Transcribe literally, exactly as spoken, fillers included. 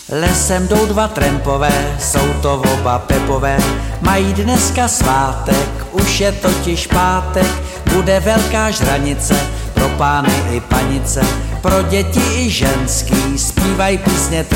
Lesem jdou dva trampové, jsou to oba Pepové, mají dneska svátek, už je totiž pátek, bude velká žranice, pro pány i panice, pro děti i ženský, zpívaj písně